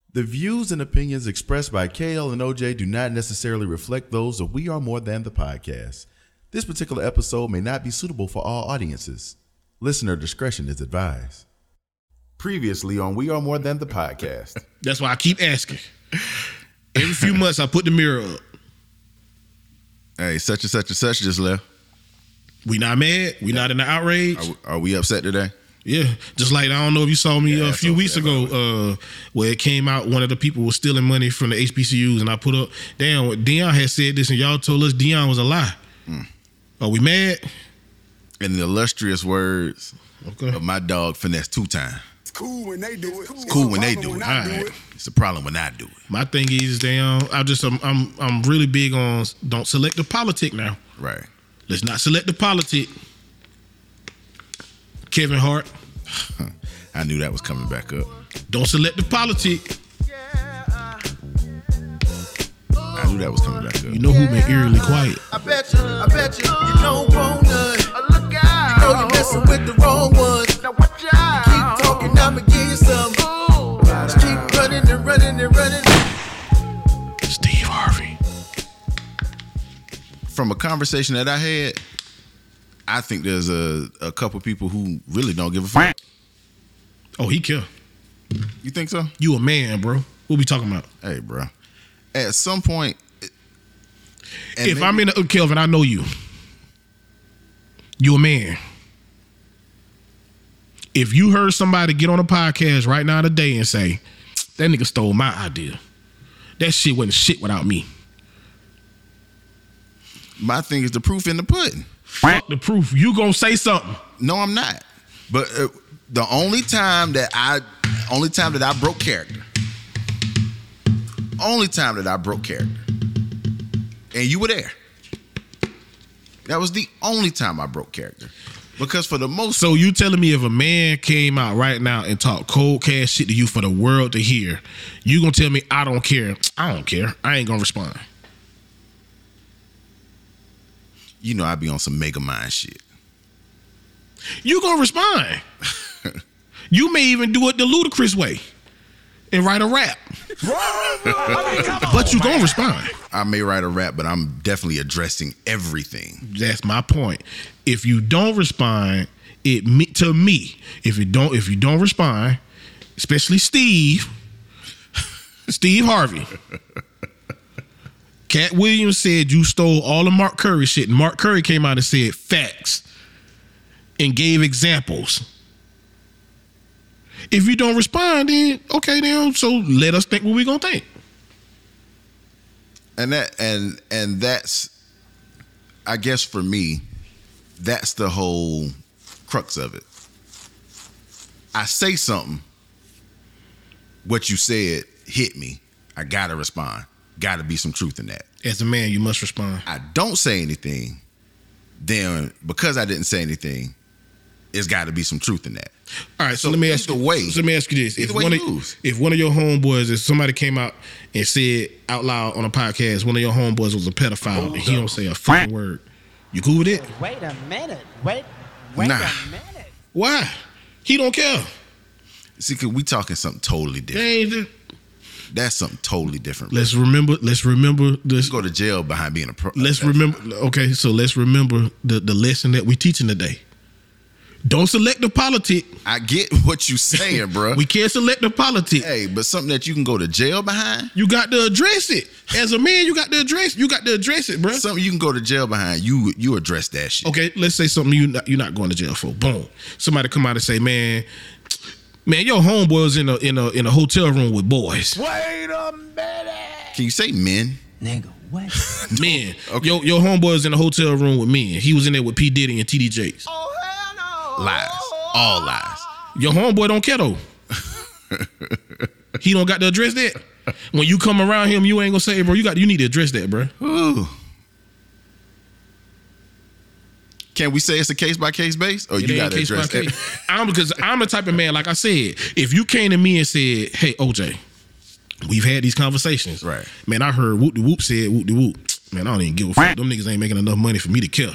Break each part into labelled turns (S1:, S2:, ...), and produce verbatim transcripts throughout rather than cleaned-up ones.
S1: The views and opinions expressed by K L and O J do not necessarily reflect those of We Are More Than the Podcast. This particular episode may not be suitable for all audiences. Listener discretion is advised. Previously on We Are More Than the Podcast.
S2: That's why I keep asking. Every few months I put the mirror up.
S3: Hey, such and such and such just left.
S2: We not mad. We not in the outrage.
S3: Are we, are we upset today?
S2: Yeah, just like I don't know if you saw me
S3: Yeah,
S2: a few
S3: so,
S2: weeks
S3: yeah,
S2: ago uh, where it came out one of the people was stealing money from the H B C Us, and I put up, damn, Deion had said this, and y'all told us Deion was a lie. Mm. Are we mad?
S3: In the illustrious words
S2: okay.
S3: of my dog Finesse Two Time.
S4: It's cool when they do it.
S3: It's cool when they do
S4: when
S3: it.
S4: I do
S2: Right.
S4: it.
S3: It's a problem when I do it.
S2: My thing is, damn, I just I'm I'm I'm really big on don't select the politic now.
S3: Right.
S2: Let's not select the politic. Kevin Hart.
S3: I knew that was coming back up.
S2: Don't select the politic.
S3: I knew that was coming back up.
S2: You know who been eerily quiet?
S5: I bet you, I bet you, you don't want none. Look out. You know you're messing with the wrong ones. Now watch out. Keep talking, I'ma give you some. Just keep running and running and running.
S2: Steve Harvey.
S3: From a conversation that I had, I think there's a, a couple people who really don't give a fuck.
S2: Oh, he care.
S3: You think so?
S2: You a man, bro. What we talking about?
S3: Hey, bro. At some point, and
S2: If
S3: maybe-
S2: I'm in a, Kelvin, I know you. You a man. If you heard somebody get on a podcast right now today and say, that nigga stole my idea. That shit wasn't shit without me.
S3: my thing is the proof in the pudding.
S2: Fuck the proof. You gonna say something.
S3: No, I'm not. But uh, the only time that I, only time that I broke character, only time that I broke character, and you were there. That was the only time I broke character. Because for the most,
S2: So you telling me if a man came out right now and talk cold cash shit to you for the world to hear, you gonna tell me I don't care? I don't care. I ain't gonna respond.
S3: you know, I be on some Mega Mind shit.
S2: You gonna respond. You may even do it the ludicrous way and write a rap. But you gonna respond.
S3: I may write a rap, but I'm definitely addressing everything.
S2: That's my point. If you don't respond, it me, to me, if you don't, if you don't respond, especially Steve, Steve Harvey. Cat Williams said you stole all of Mark Curry shit, and Mark Curry came out and said facts and gave examples. If you don't respond, then okay, then so let us think what we gonna think.
S3: And that and and that's, I guess for me, that's the whole crux of it. I say something, what you said hit me. I gotta respond. Gotta be some truth in that.
S2: As a man, you must respond.
S3: I don't say anything, then because I didn't say anything, it's gotta be some truth in that.
S2: All right, so,
S3: So
S2: let me ask you.
S3: either way-
S2: so let me ask you this:
S3: either
S2: if
S3: way
S2: one
S3: you
S2: of
S3: lose.
S2: if one of your homeboys, if somebody came out and said out loud on a podcast, one of your homeboys was a pedophile, and he don't say a fucking word, you cool with it?
S6: Wait a minute. Wait. Wait
S3: Nah.
S6: a minute.
S2: Why? He don't care.
S3: See, cause we talking something totally different.
S2: They ain't-
S3: That's something totally different.
S2: Let's remember. Let's remember this.
S3: You go to jail behind being a pro.
S2: Let's remember. Okay, so let's remember the the lesson that we teaching today. Don't select the politic.
S3: I get what you saying, bro.
S2: We can't select the politic.
S3: Hey, but something that you can go to jail behind,
S2: You got to address it. As a man, you got to address. You got to address it, bro.
S3: something you can go to jail behind, you you address that shit.
S2: Okay, let's say something you not, you're not going to jail for. Boom. Somebody come out and say, man, man, your homeboy's in a in a in a hotel room with boys.
S4: Wait a minute.
S3: Can you say men?
S6: Nigga, what?
S2: Men,
S3: Okay.
S2: your your homeboy's in a hotel room with men. He was in there with P Diddy and T D Jakes.
S5: Oh, hell no.
S3: Lies. All lies.
S2: Your homeboy don't care though. He don't got to address that. When you come around him, you ain't gonna say, hey, bro, you got you need to address that, bro.
S3: Ooh. Can we say it's a case by case base, or
S2: It
S3: you
S2: ain't
S3: got to
S2: case by
S3: address
S2: case.
S3: that?
S2: I'm because I'm the type of man, like I said, if you came to me and said, hey, O J, we've had these conversations.
S3: Right.
S2: Man, I heard whoop de whoop said whoop de whoop. Man, I don't even give a fuck. Them niggas ain't making enough money for me to care.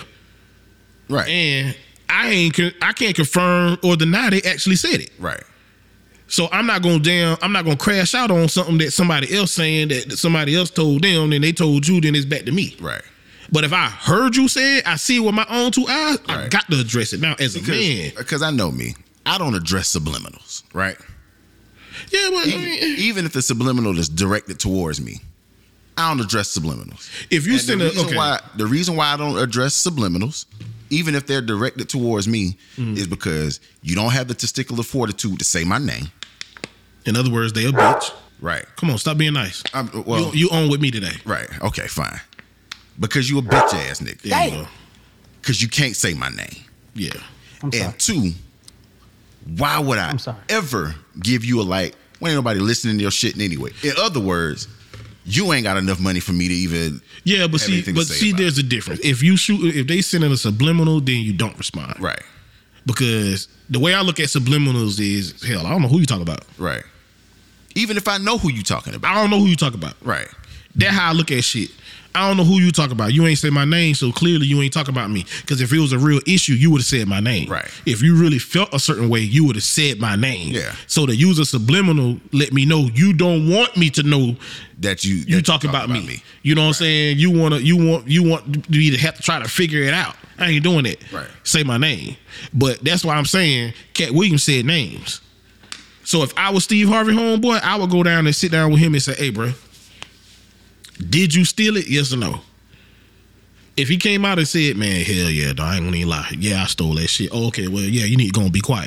S3: Right.
S2: And I ain't con- I can't confirm or deny they actually said it.
S3: Right.
S2: So I'm not gonna damn, I'm not gonna crash out on something that somebody else saying that, that somebody else told them, and they told you, then it's back to me.
S3: Right.
S2: But if I heard you say it, I see it with my own two eyes, I
S3: Right.
S2: got to address it now as a man.
S3: Because I know me. I don't address subliminals, right?
S2: Yeah, but I
S3: Even,
S2: mean,
S3: even if the subliminal is directed towards me, I don't address subliminals.
S2: if you
S3: And
S2: send
S3: the
S2: a
S3: reason
S2: okay,
S3: why the reason why I don't address subliminals, even if they're directed towards me,
S2: Mm-hmm.
S3: is because you don't have the testicular fortitude to say my name.
S2: in other words, they a bitch.
S3: Right.
S2: Come on, stop being nice.
S3: I'm, well,
S2: you, you on with me today.
S3: right. Okay, fine. Because you a bitch ass nigga.
S2: There you go.
S3: Because you can't say my name.
S2: Yeah.
S6: I'm sorry.
S3: And two, why would I
S6: I'm sorry.
S3: ever give you a like when ain't nobody listening to your shit anyway? In other words, you ain't got enough money for me to even
S2: Yeah, but
S3: have
S2: see,
S3: anything to
S2: but
S3: say
S2: see,
S3: about
S2: there's a difference. If you shoot, if they send in a subliminal, then you don't respond.
S3: Right.
S2: Because the way I look at subliminals is, hell, I don't know who you talk about.
S3: Right. Even if I know who you talking about.
S2: I don't know who you talk about.
S3: Right.
S2: That's how I look at shit. I don't know who you talk about. You ain't say my name, so clearly you ain't talking about me. Because if it was a real issue, you would have said my name.
S3: Right.
S2: If you really felt a certain way, you would have said my name.
S3: Yeah.
S2: So the user subliminal let me know you don't want me to know
S3: That you that
S2: you talking about, me. You know what I'm saying? You wanna you want you want me to have to try to figure it out. I ain't doing it.
S3: Right.
S2: Say my name. But that's why I'm saying Cat Williams said names. So if I was Steve Harvey homeboy, I would go down and sit down with him and say, hey, bro, did you steal it? Yes or no? If he came out and said, man, hell yeah, dog, I ain't gonna even lie. Yeah, I stole that shit. Oh, okay, well, yeah, you need to go and be quiet.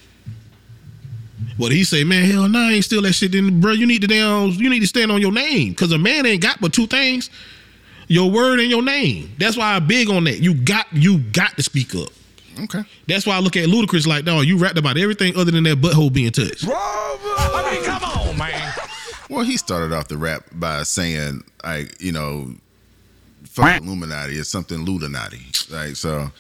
S2: But he say, man, hell no, nah, I ain't steal that shit. Then, bro, you need to down, you need to stand on your name. Cause a man ain't got but two things. Your word and your name. That's why I'm big on that. You got you got to speak up.
S3: Okay.
S2: That's why I look at Ludacris like, dog, you rapped about everything other than that butthole being touched.
S4: I mean, come on, man.
S3: Well, he started off the rap by saying, like, you know, fuck Illuminati or something Ludinati. Like, so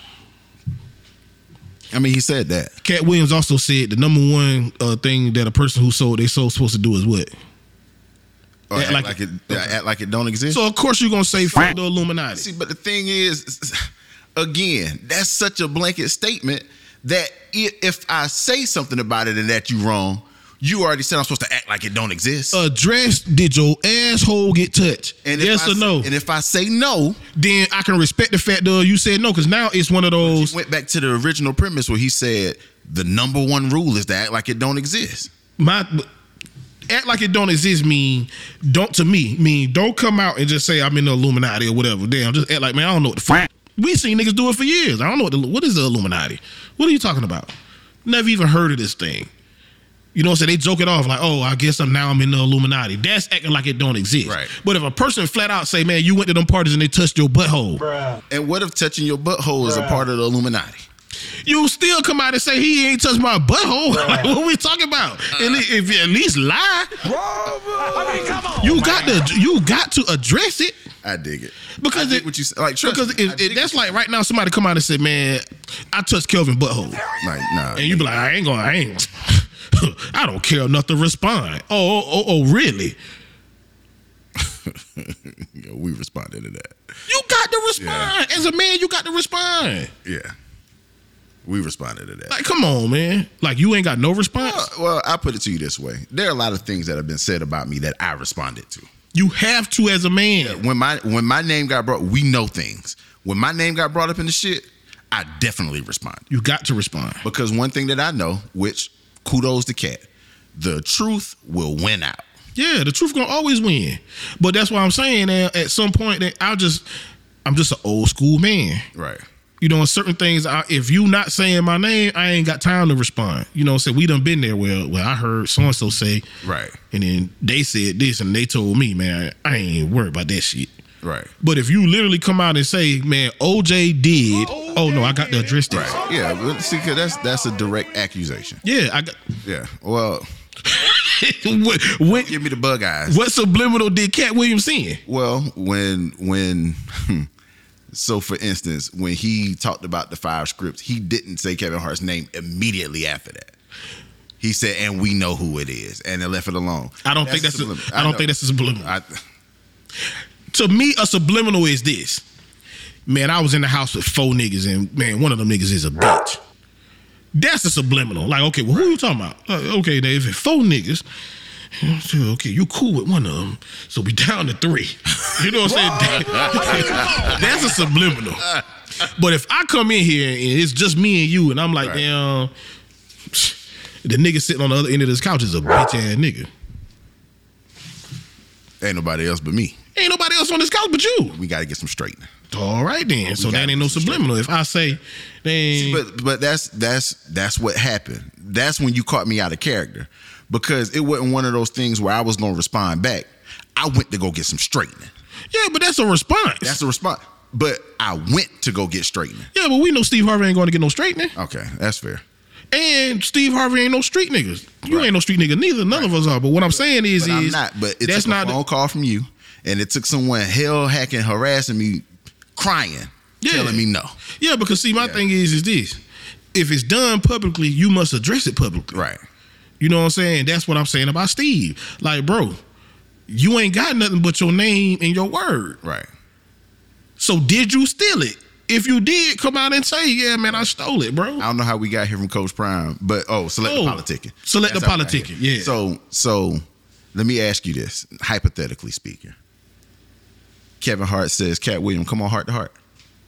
S3: I mean, he said that.
S2: Cat Williams also said the number one uh, thing that a person who sold they soul supposed to do is what?
S3: Or
S2: Act
S3: act
S2: like
S3: like,
S2: it-
S3: it, act like it don't exist.
S2: So of course you're gonna say fuck the Illuminati.
S3: See, but the thing is, again, that's such a blanket statement that i- if I say something about it and that you wrong, you already said I'm supposed to act like it don't exist.
S2: Address, did your asshole get touched?
S3: and if
S2: Yes
S3: I
S2: or
S3: say-
S2: no?
S3: And if I say no,
S2: Then I can respect the fact that you said no, because now it's one of those.
S3: went back to the original premise where he said the number one rule is to act like it don't exist.
S2: My act like it don't exist mean don't to me mean don't come out and just say I'm in the Illuminati or whatever. Damn, just act like, man, I don't know what the fuck. We seen niggas do it for years. I don't know what the, what is the Illuminati. What are you talking about? Never even heard of this thing. You know what I'm saying? They joke it off like, oh, I guess I'm now I'm in the Illuminati. That's acting like it don't exist.
S3: Right.
S2: But if a person flat out say, man, you went to them parties and they touched your butthole,
S3: And what if touching your butthole is a part of the Illuminati?
S2: you still come out and say he ain't touched my butthole. Like, what we talking about? And if you at least lie,
S4: I mean, come on.
S2: you got to you got to address it.
S3: I dig it.
S2: Because
S3: I dig
S2: it-
S3: what you say. Like, trust
S2: Because
S3: me,
S2: if,
S3: I
S2: if
S3: dig
S2: that's
S3: what
S2: like right now, somebody come out and say, "Man, I touched Kelvin butthole,"
S3: you- like, nah.
S2: and you be like, "I ain't gonna, I ain't, I don't care enough to respond." Oh, oh, oh, oh, really?
S3: Yeah, we responded to that.
S2: You got to respond as a man. You got to respond.
S3: Yeah, we responded to that.
S2: Like, come on, man. Like, you ain't got no response.
S3: Well, well, I put it to you this way: there are a lot of things that have been said about me that I responded to.
S2: You have to as a man.
S3: When my when my name got brought, we know things. When my name got brought up in the shit, I definitely responded.
S2: You got to respond.
S3: Because one thing that I know, which kudos to Cat, the truth will win out.
S2: Yeah, the truth gonna always win. But that's why I'm saying that at some point that I just, I'm just an old school man.
S3: Right.
S2: You know, certain things, I, if you not saying my name, I ain't got time to respond. You know, so we done been there where, where I heard so-and-so say,
S3: Right.
S2: and then they said this and they told me, man, I ain't worried about that shit.
S3: Right.
S2: But if you literally come out and say, man, O J did, oh no, I got to address this.
S3: Right. Yeah. But see, 'cause that's that's a direct accusation.
S2: Yeah, I got.
S3: Yeah. Well,
S2: what, what,
S3: give me the bug eyes.
S2: what subliminal did Cat Williams sing?
S3: Well, when when so for instance, when he talked about the five scripts, he didn't say Kevin Hart's name immediately after that. He said, "And we know who it is," and they left it alone.
S2: I don't think that's. A,
S3: subliminal.
S2: I don't
S3: know.
S2: think that's a subliminal.
S3: I,
S2: To me, a subliminal is this. Man, I was in the house with four niggas, and man, one of them niggas is a bitch. That's a subliminal. Like, okay, well, who you talking about? Like, okay, now if it's four niggas, okay, you cool with one of them, so we down to three. You know what I'm saying? That's a subliminal. But if I come in here and it's just me and you, and I'm like,
S3: Right.
S2: damn, the nigga sitting on the other end of this couch is a bitch ass nigga.
S3: Ain't nobody else but me.
S2: Ain't nobody else on this couch but you.
S3: We got to get some straightening.
S2: All right then. So
S3: gotta
S2: that ain't no
S3: get some
S2: subliminal. If I say, then
S3: But but that's that's that's what happened. That's when you caught me out of character, because it wasn't one of those things where I was gonna respond back. I went to go get some straightening.
S2: yeah, but that's a response.
S3: That's a response. But I went to go get straightening.
S2: yeah, but we know Steve Harvey ain't going to get no straightening.
S3: Okay, that's fair.
S2: And Steve Harvey ain't no street niggas. You
S3: Right.
S2: ain't no street nigga neither. None of us are. But what I'm saying is,
S3: But I'm
S2: is
S3: not. But it
S2: that's
S3: took a
S2: not.
S3: phone call from you, and it took someone hell hacking, harassing me, crying,
S2: Yeah.
S3: telling me no.
S2: Yeah, because see, my
S3: Yeah.
S2: thing is, is this: if it's done publicly, you must address it publicly.
S3: Right.
S2: You know what I'm saying? That's what I'm saying about Steve. Like, bro, you ain't got nothing but your name and your word.
S3: Right.
S2: So did you steal it? If you did, come out and say, yeah, man, I stole it, bro.
S3: I don't know how we got here from Coach Prime, but oh, select
S2: Oh,
S3: the politicking.
S2: select
S3: That's
S2: the
S3: how we got
S2: politicking,
S3: here.
S2: yeah.
S3: So so let me ask you this, hypothetically speaking. Kevin Hart says, Cat Williams, come on, heart to heart.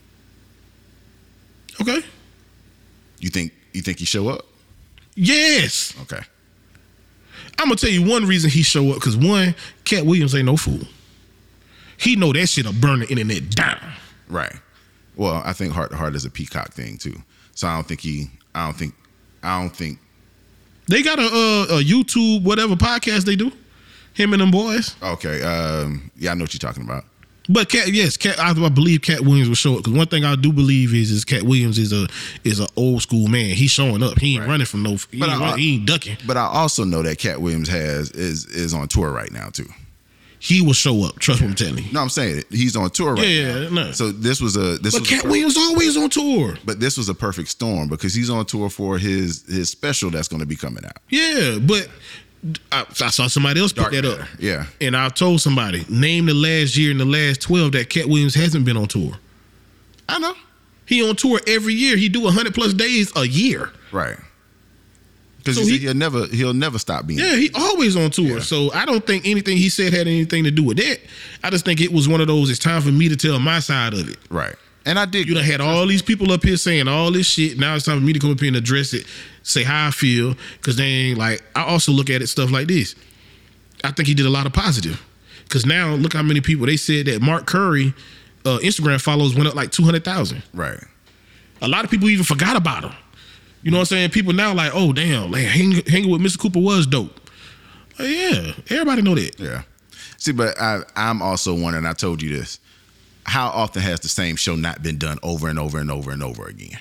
S2: Okay.
S3: You think you think he show up?
S2: Yes.
S3: Okay.
S2: I'm gonna tell you one reason he show up, because one, Cat Williams ain't no fool. He know that shit'll burn the internet down.
S3: Right. Well, I think heart to heart is a peacock thing too. So I don't think he. I don't think. I don't think.
S2: They got a, a, a YouTube whatever podcast they do. Him and them boys.
S3: Okay. Um. Yeah, I know what you're talking about.
S2: But Cat, yes, Cat. I, I believe Cat Williams will show up, because one thing I do believe is is Cat Williams is a is an old school man. He's showing up. He ain't
S3: Right.
S2: running from no. He,
S3: But
S2: ain't,
S3: I-
S2: run- he ain't ducking.
S3: But I also know that Cat Williams has is is on tour right now too.
S2: He will show up. Trust me, I'm telling you.
S3: No, I'm saying it. He's on tour right
S2: Yeah,
S3: now.
S2: yeah, no.
S3: So this was a this
S2: But
S3: was
S2: Cat
S3: a,
S2: Williams always on tour.
S3: but this was a perfect storm, because he's on tour for his his special that's going to be coming out.
S2: Yeah, but I, I saw somebody else pick
S3: Dark
S2: that
S3: Matter.
S2: up.
S3: Yeah.
S2: And I told somebody, name the last year in the last twelve that Cat Williams hasn't been on tour.
S3: I know.
S2: He on tour every year. He do one hundred plus days a year.
S3: Right. Because
S2: So
S3: he,
S2: he-
S3: said he'll never he'll never stop being.
S2: Yeah, he always on tour.
S3: Yeah.
S2: So I don't think anything he said had anything to do with that. I just think it was one of those, it's time for me to tell my side of it.
S3: Right. And I did.
S2: You done had all these people up here saying all this shit. Now it's time for me to come up here and address it, say how I feel. Because they ain't like, I also look at it stuff like this. I think he did a lot of positive. Because now look how many people, they said that Mark Curry uh, Instagram followers went up like two hundred thousand.
S3: Right.
S2: A lot of people even forgot about him. You know what I'm saying? People now like, oh damn, like hang, hanging with Mister Cooper was dope. Like, yeah, everybody know that.
S3: Yeah. See, but I, I'm also wondering, I told you this, how often has the same show not been done over and over and over and over again?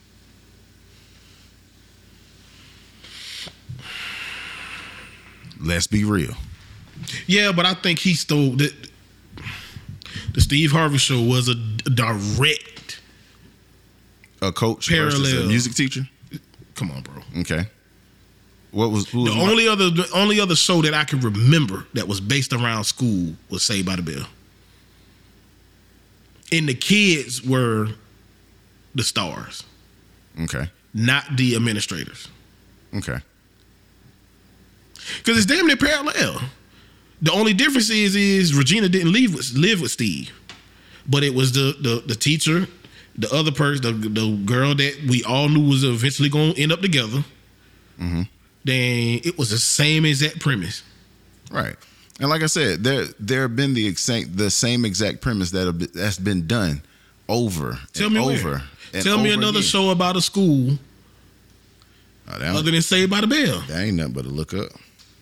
S3: Let's be real.
S2: Yeah, but I think he stole the, the Steve Harvey show was a direct.
S3: A coach versus a
S2: Parallel.
S3: music teacher?
S2: Come on, bro.
S3: Okay. What was who was
S2: The
S3: Mark?
S2: only other the only other show that I can remember that was based around school was Saved by the Bell. And the kids were the stars,
S3: Okay.
S2: not the administrators.
S3: Okay.
S2: Because it's damn near parallel. The only difference is is Regina didn't live with, live with Steve, but it was the the, the teacher, the other person, the, the girl that we all knew was eventually going to end up together.
S3: Mm-hmm.
S2: Then it was the same exact premise.
S3: Right. And like I said, there there have been the exact the same exact premise that have been, that's been done over
S2: Tell
S3: and
S2: me
S3: over.
S2: where.
S3: and
S2: Tell me
S3: over
S2: another
S3: again.
S2: show about a school
S3: Oh, that,
S2: other than Saved by the Bell.
S3: that ain't nothing but a look up.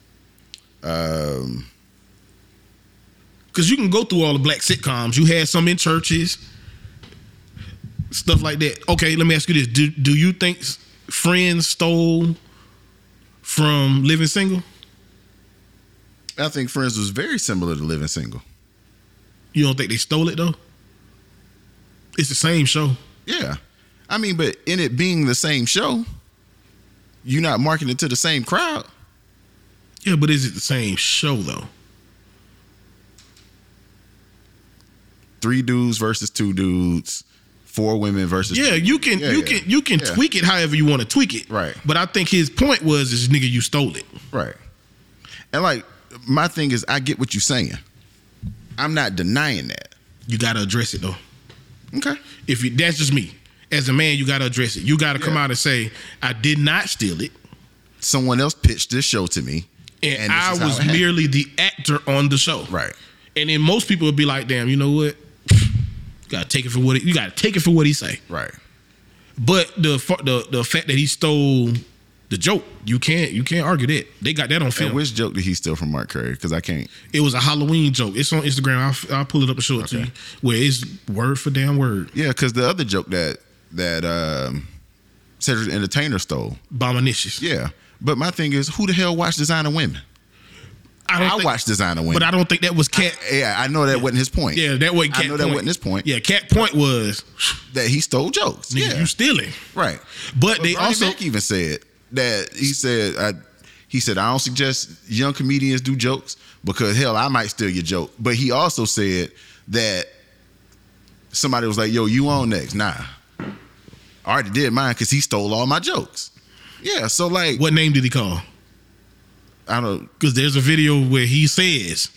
S3: Um.
S2: Because you can go through all the black sitcoms. You had some in churches, stuff like that. Okay, let me ask you this: Do do you think Friends stole from Living Single?
S3: I think Friends was very similar to Living Single.
S2: You don't think they stole it though? It's the same show.
S3: Yeah. I mean, but in it being the same show, you're not marketing it to the same crowd.
S2: Yeah, but is it the same show though?
S3: Three dudes versus two dudes four women versus
S2: Yeah, you can
S3: Yeah,
S2: you
S3: yeah.
S2: can you can
S3: Yeah.
S2: tweak it however you want to tweak it.
S3: Right.
S2: But I think his point was is nigga, you stole it.
S3: Right. And like my thing is, I get what you're saying. I'm not denying that.
S2: You gotta address it though.
S3: Okay.
S2: If you that's just me. As a man, you gotta address it. You gotta come
S3: Yeah.
S2: out and say, I did not steal it.
S3: Someone else pitched this show to me,
S2: And,
S3: and this
S2: I
S3: is how
S2: was
S3: it happened.
S2: merely the actor on the show.
S3: Right.
S2: And then most people would be like, damn, you know what? You gotta take it for what it, you gotta take it for what he say.
S3: Right.
S2: But the fu- the the fact that he stole the joke, you can't you can't argue that. They got that on film.
S3: And which joke did he steal from Mark Curry? Because I can't.
S2: It was a Halloween joke. It's on Instagram. I'll, I'll pull it up and show it to
S3: Okay.
S2: you. Where it's word for damn word.
S3: Yeah, because the other joke that that um, Cedric the Entertainer stole.
S2: Bominicious.
S3: Yeah. But my thing is, who the hell watched Designer Women?
S2: I don't
S3: I
S2: think,
S3: watched Designer Women.
S2: but I don't think that was Cat.
S3: Yeah, I know that wasn't his point.
S2: Yeah, that wasn't Cat.
S3: I know that
S2: point.
S3: wasn't his point.
S2: Yeah, Cat point was
S3: That he stole jokes.
S2: nigga,
S3: yeah.
S2: you stealing.
S3: Right.
S2: But,
S3: But
S2: they
S3: Bernie
S2: also
S3: Mac even said that he said I, he said I don't suggest young comedians do jokes because hell I might steal your joke. But he also said that somebody was like, "Yo, you on next?" Nah, I already did mine because he stole all my jokes. Yeah, so like
S2: what name did he call?
S3: I don't.
S2: Because there's a video where he says,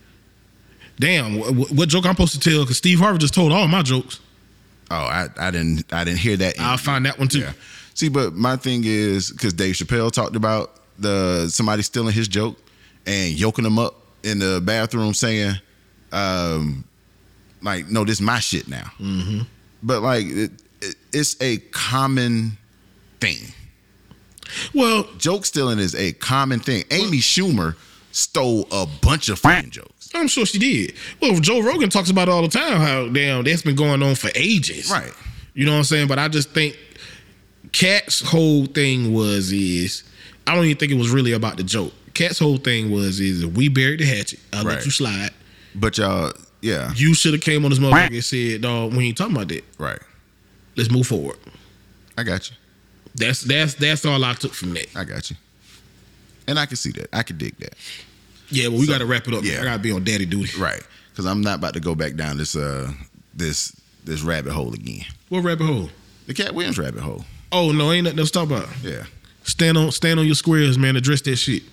S2: "Damn, what, what joke I'm supposed to tell?" Because Steve Harvey just told all my jokes.
S3: Oh, I, I didn't I didn't hear that.
S2: I'll find that one too.
S3: Yeah. See, but my thing is because Dave Chappelle talked about the somebody stealing his joke and yoking him up in the bathroom saying, um, like, no, this is my shit now.
S2: Mm-hmm.
S3: But like, it, it, it's a common thing.
S2: Well,
S3: Joke stealing is a common thing. Amy Schumer stole a bunch of fucking jokes.
S2: I'm sure she did. Well, Joe Rogan talks about it all the time. How damn that's been going on for ages.
S3: Right.
S2: You know what I'm saying? But I just think Cat's whole thing was is I don't even think it was really about the joke. Cat's whole thing was is if we buried the hatchet, I'll
S3: Right.
S2: let you slide.
S3: But y'all, yeah,
S2: You should have came on this motherfucker and said, dog, we ain't talking about that.
S3: right.
S2: Let's move forward.
S3: I got you.
S2: That's that's that's all I took from that.
S3: I got you. And I can see that. I can dig that.
S2: Yeah, well, we
S3: So,
S2: got to wrap it up.
S3: yeah.
S2: I got to be on daddy duty.
S3: Right. Because I'm not about to go back down this uh this this rabbit hole again.
S2: What rabbit hole?
S3: The Cat Williams rabbit hole.
S2: Oh no, ain't nothing else to talk about.
S3: Yeah.
S2: Stand on stand on your squares, man. Address that shit.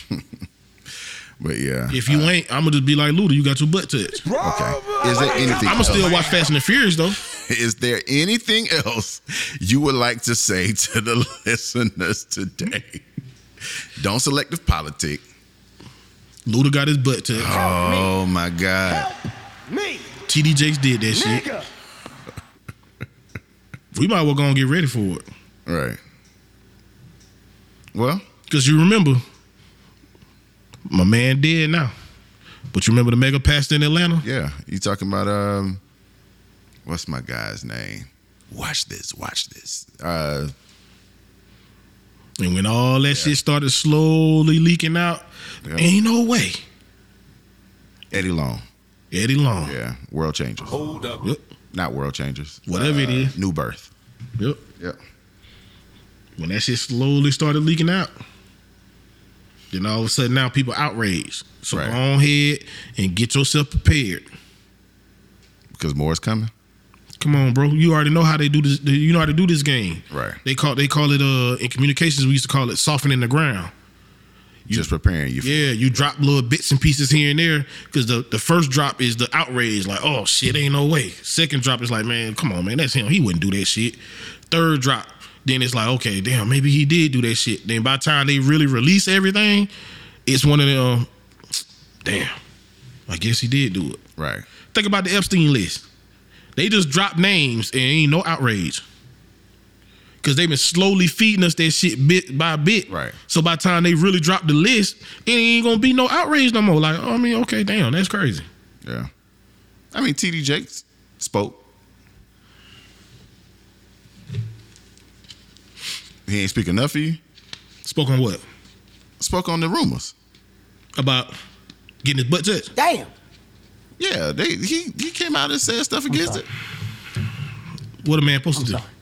S3: But yeah.
S2: If you ain't, I'm gonna just be like Luda. You got your butt touched.
S3: Okay. Is there anything
S2: I'm gonna
S3: else?
S2: still watch Fast and the Furious though.
S3: Is there anything else you would like to say to the listeners today? Don't selective politic.
S2: Luda got his butt touched.
S3: Oh my God.
S4: Me,
S2: T D Jakes did that shit.
S4: nigga.
S2: We might well go and get ready for it.
S3: Right. Well,
S2: Cause you remember, my man dead now. But you remember the mega pastor in Atlanta?
S3: yeah. You talking about um what's my guy's name? Watch this, watch this. Uh
S2: And when all that shit started slowly leaking out,
S3: Yeah.
S2: ain't no way.
S3: Eddie Long.
S2: Eddie Long.
S3: Yeah. World Changers.
S4: Hold up.
S2: Yep.
S3: Not World Changers.
S2: Whatever it is.
S3: New Birth.
S2: Yep.
S3: Yep.
S2: When that shit slowly started leaking out, then all of a sudden now people outraged. So
S3: Right.
S2: go on ahead and get yourself prepared.
S3: Because more is coming.
S2: Come on, bro. You already know how they do this. You know how to do this game.
S3: Right.
S2: They call they call it uh in communications we used to call it softening the ground.
S3: Just preparing you for
S2: Yeah, you drop little bits and pieces here and there because the, the first drop is the outrage, like, oh shit, ain't no way. Second drop is like, man, come on, man, that's him. He wouldn't do that shit. Third drop, then it's like, okay, damn, maybe he did do that shit. Then by the time they really release everything, it's one of them, damn, I guess he did do it.
S3: Right.
S2: Think about the Epstein list. They just drop names and ain't no outrage. Because they've been slowly feeding us that shit bit by bit.
S3: Right.
S2: So by the time they really drop the list, it ain't gonna be no outrage no more. Like, oh, I mean, okay, damn, that's crazy.
S3: Yeah. I mean, T D Jakes spoke. He ain't speak enough for you.
S2: Spoke on what?
S3: Spoke on the rumors.
S2: About getting his butt touched.
S6: Damn.
S3: Yeah, they he he came out and said stuff against it.
S2: What a man supposed to do.
S6: sorry.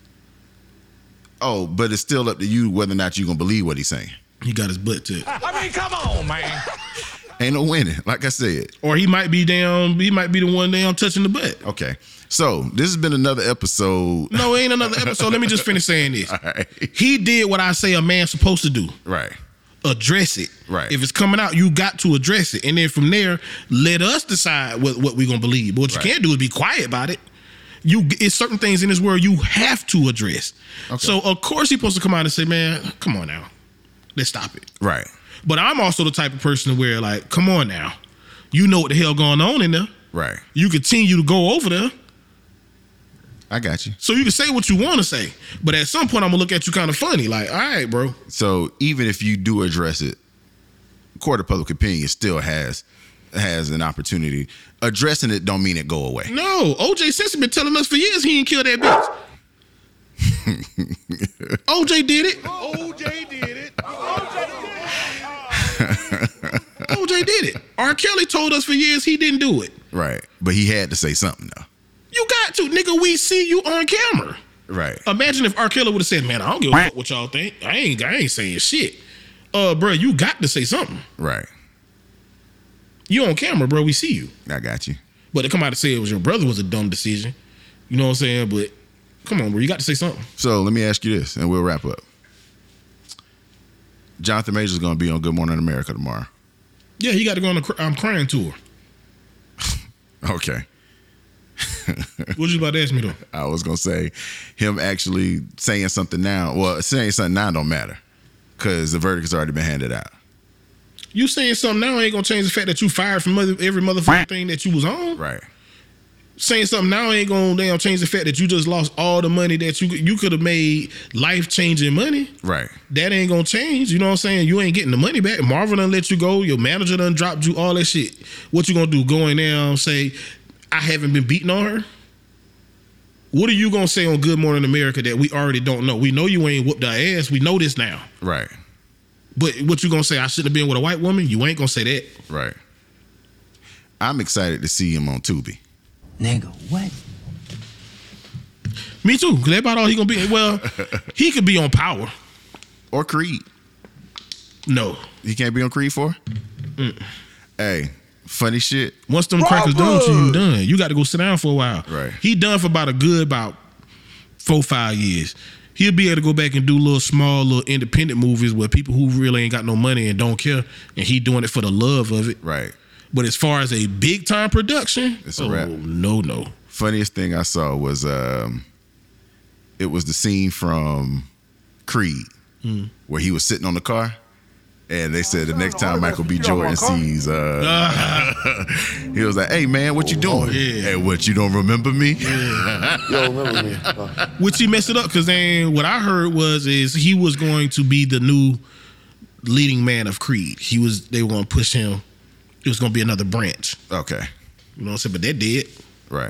S3: Oh, but it's still up to you whether or not you're gonna believe what he's saying.
S2: He got his butt touched.
S4: I mean, come on, man.
S3: Ain't no winning, like I said.
S2: Or he might be down, he might be the one down touching the butt.
S3: Okay. So this has been another episode.
S2: No, it ain't another episode. Let me just finish saying this.
S3: All right.
S2: He did what I say a man's supposed to do.
S3: Right.
S2: Address it.
S3: Right.
S2: If it's coming out, you got to address it. And then from there, let us decide what, what we're gonna believe. But what you
S3: Right.
S2: can't do is be quiet about it. You it's certain things in this world you have to address.
S3: Okay.
S2: So of course he's supposed to come out and say, man, come on now. Let's stop it.
S3: Right.
S2: But I'm also the type of person where, like, come on now. You know what the hell going on in there.
S3: Right.
S2: You continue to go over there.
S3: I got you.
S2: So you can say what you want to say. But at some point, I'm going to look at you kind of funny. Like, all right, bro.
S3: So even if you do address it, court of public opinion still has has an opportunity. Addressing it don't mean it go away.
S2: No, O J Simpson been telling us for years he ain't killed that bitch. O J did it.
S4: O J did it.
S2: O J did it. R. Kelly told us for years he didn't do it.
S3: Right. But he had to say something though.
S2: You got to, nigga. We see you on camera.
S3: Right.
S2: Imagine if R. Kelly would have said, "Man, I don't give a fuck what y'all think. I ain't, I ain't saying shit." Uh, bro, you got to say something.
S3: Right.
S2: You on camera, bro. We see you.
S3: I got you.
S2: But to come out and say it was your brother was a dumb decision. You know what I'm saying? But come on, bro. You got to say something.
S3: So let me ask you this, and we'll wrap up. Jonathan Major's going to be on Good Morning America tomorrow.
S2: Yeah, he got to go on a I'm crying tour.
S3: Okay.
S2: What you about to ask me though?
S3: I was going to say him actually saying something now. Well, saying something now don't matter because the verdict has already been handed out.
S2: You saying something now ain't gonna change the fact that you fired from mother, every motherfucking thing that you was on.
S3: Right.
S2: Saying something now ain't gonna damn change the fact that you just lost all the money that you you could have made life changing money.
S3: Right.
S2: That ain't gonna change. You know what I'm saying? You ain't getting the money back. Marvin done let you go. Your manager done dropped you. All that shit. What you gonna do? Go in there and say, I haven't been beating on her? What are you gonna say on Good Morning America that we already don't know? We know you ain't whooped our ass. We know this now.
S3: Right.
S2: But what you gonna say? I shouldn't have been with a white woman? You ain't gonna say that.
S3: Right. I'm excited to see him on Tubi.
S6: Nigga, what?
S2: Me too. Cause that's about all he gonna be. Well, he could be on Power.
S3: Or Creed.
S2: No.
S3: He can't be on Creed four?
S2: Mm.
S3: Hey, funny shit.
S2: Once them crackers done with you, you done. You got to go sit down for a while.
S3: Right.
S2: He done for about a good about four, five years. He'll be able to go back and do little small, little independent movies where people who really ain't got no money and don't care, and he doing it for the love of it.
S3: Right.
S2: But as far as a big time production,
S3: It's a
S2: oh,
S3: wrap.
S2: no, no.
S3: Funniest thing I saw was um, it was the scene from Creed
S2: Mm.
S3: where he was sitting on the car. And they said the next time Michael B. Jordan sees, uh, he was like, "Hey man, what you doing?
S2: yeah.
S3: Hey, what you don't remember me?"
S2: Which he messed it up because then what I heard was is he was going to be the new leading man of Creed. He was they were going to push him. It was going to be another branch.
S3: Okay,
S2: You know what I'm saying? But that did.
S3: right.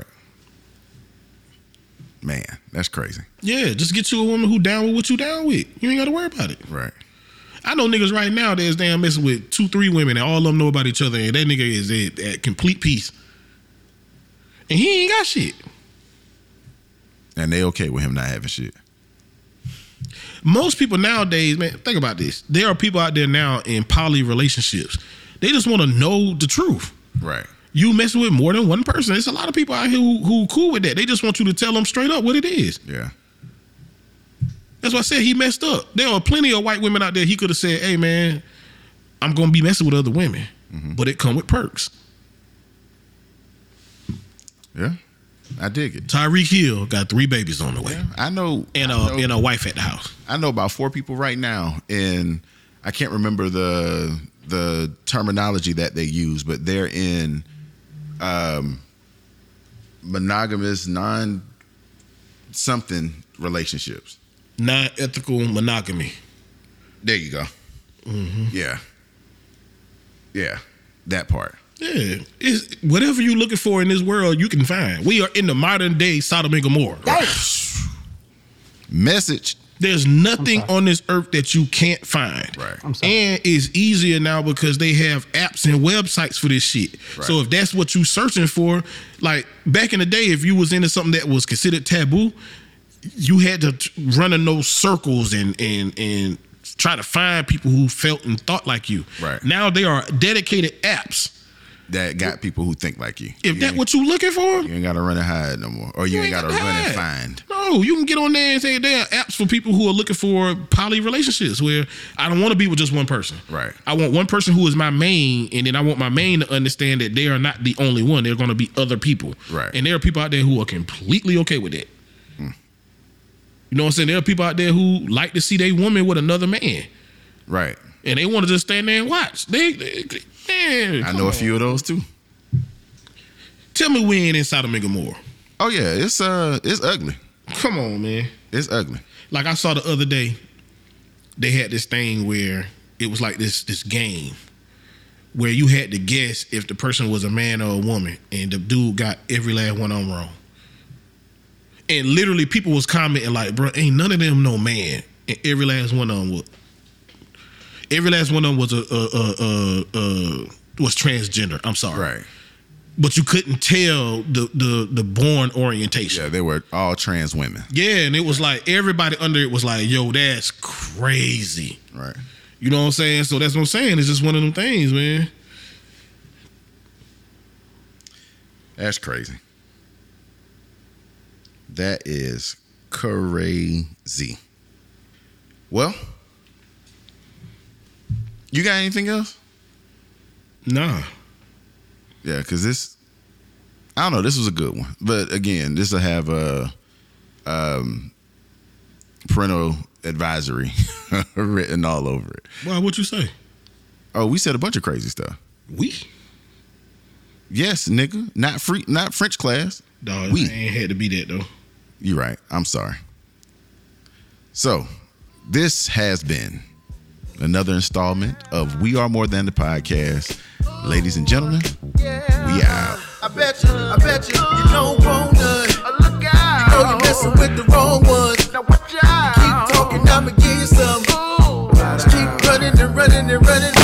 S3: Man, that's crazy.
S2: Yeah, just get you a woman who down with what you down with. You ain't got to worry about it.
S3: Right.
S2: I know niggas right now that's damn messing with two, three women and all of them know about each other and that nigga is at, at complete peace. And he ain't got shit.
S3: And they okay with him not having shit.
S2: Most people nowadays, man, think about this. There are people out there now in poly relationships. They just want to know the truth.
S3: Right.
S2: You messing with more than one person. There's a lot of people out here who, who cool with that. They just want you to tell them straight up what it is.
S3: Yeah.
S2: That's why I said he messed up. There are plenty of white women out there. He could have said, "Hey man, I'm gonna be messing with other women,
S3: Mm-hmm.
S2: but it come with perks."
S3: Yeah. I dig it.
S2: Tyreek Hill got three babies on the way,
S3: I know.
S2: and a
S3: I know,
S2: and a wife at the house.
S3: I know about four people right now, and I can't remember the the terminology that they use, but they're in um, monogamous, non something relationships.
S2: Non-ethical monogamy.
S3: There you go.
S2: Mm-hmm.
S3: Yeah. Yeah. That part.
S2: Yeah, it's, whatever you're looking for in this world, you can find. We are in the modern day Sodom and Gomorrah.
S3: Message.
S2: There's nothing on this earth that you can't find.
S3: Right.
S6: I'm sorry.
S2: And it's easier now because they have apps and websites for this shit.
S3: Right.
S2: So if that's what you searching for, like back in the day, if you was into something that was considered taboo, you had to t- run in those circles and and and try to find people who felt and thought like you.
S3: Right.
S2: Now they are dedicated apps.
S3: That got people who think like you.
S2: If
S3: you
S2: that what you looking for,
S3: you ain't gotta run and hide no more, or you, you ain't, ain't gotta, gotta run and find.
S2: No, you can get on there and say there are apps for people who are looking for poly relationships where I don't want to be with just one person.
S3: Right.
S2: I want one person who is my main, and then I want my main to understand that they are not the only one. They're going to be other people.
S3: Right.
S2: And there are people out there who are completely okay with that. Hmm. You know what I'm saying? There are people out there who like to see their woman with another man.
S3: Right.
S2: And they want to just stand there and watch. They, they man,
S3: I know on. a few of those too.
S2: Tell me we ain't inside of Megamore.
S3: Oh yeah, it's uh, it's ugly.
S2: Come on, man.
S3: It's ugly.
S2: Like I saw the other day, they had this thing where it was like this this game where you had to guess if the person was a man or a woman, and the dude got every last one of them wrong. And literally, people was commenting like, "Bro, ain't none of them no man," and every last one of them was. Every last one of them was a, a, a, a, a was transgender. I'm sorry,
S3: right?
S2: But you couldn't tell the the the born orientation.
S3: Yeah, they were all trans women.
S2: Yeah, and it was like everybody under it was like, "Yo, that's crazy."
S3: Right.
S2: You know what I'm saying? So that's what I'm saying. It's just one of them things, man.
S3: That's crazy. That is crazy. Well, you got anything else?
S2: Nah.
S3: Yeah, because this, I don't know, this was a good one. But again, this will have a um, parental advisory written all over it.
S2: Why, what you say?
S3: Oh, we said a bunch of crazy stuff.
S2: We?
S3: Yes, nigga. Not free, not French class.
S2: Dog,
S3: we.
S2: I ain't had to be that, though.
S3: You're right. I'm sorry. So, this has been another installment of We Are More Than the Podcast. Ladies and gentlemen,
S5: Yeah.
S3: we out.
S5: I bet you, I bet you, you don't want none. Look out. You know you're messing with the wrong ones. Now watch out. Keep talking, I'ma give you some. Just keep running and running and running.